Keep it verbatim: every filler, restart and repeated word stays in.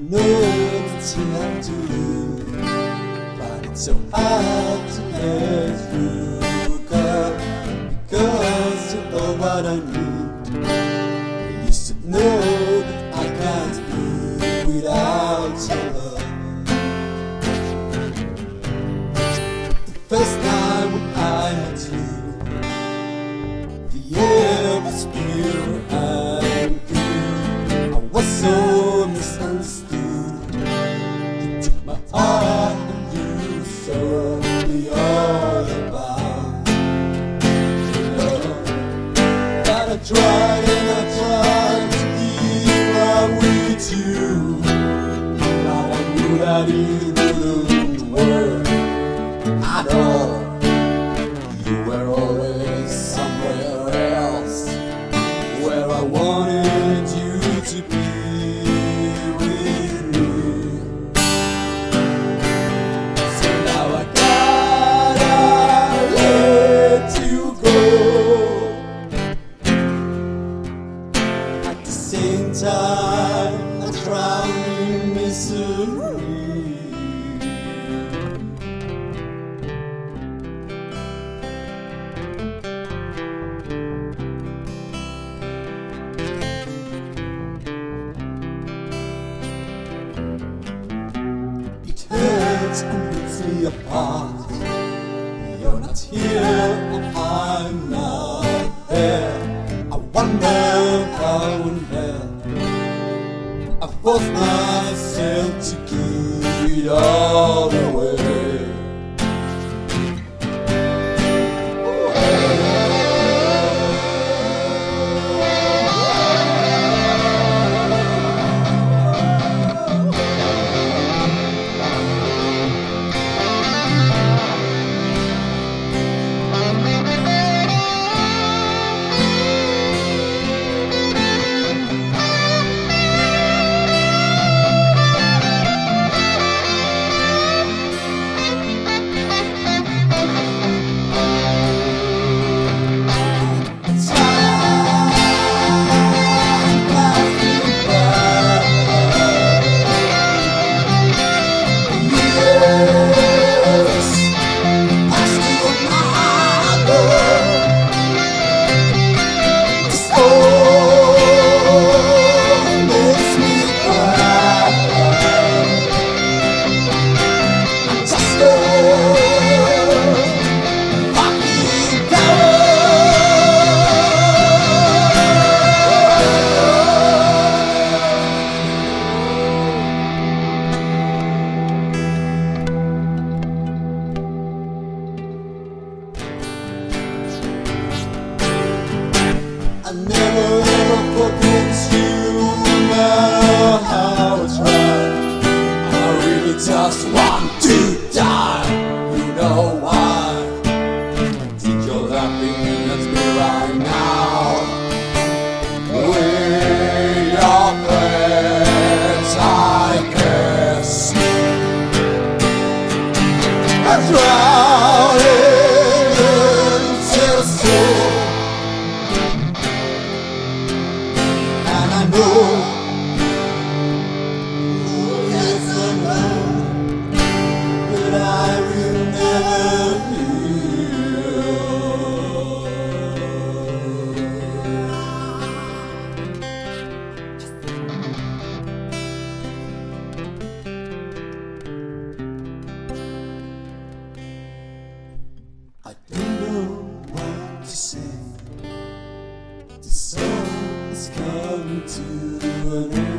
know that you have to leave, but it's so hard to let you go, because you're all what I need. You should know that I can't live without your love. The first time when I met you, the air was pure and good. I was so misunderstood. You took my heart and you showed me all about love. But I tried and I tried to give up with you, but I knew that it wouldn't work at all. You were always somewhere else, where I wanted you to be with me. So now I gotta let you go. At the same time, I drown in misery. And rips me apart. You're not here and I'm not there. I wonder how in hell I forced myself to give it all away. I never ever forget you, no matter how I try. I really just want to die. You know why? I think you're laughing at me right now. We are friends, I guess. I drown into the soul. I know, yes I know, that I will never I don't know what to say. The sun is coming to an end.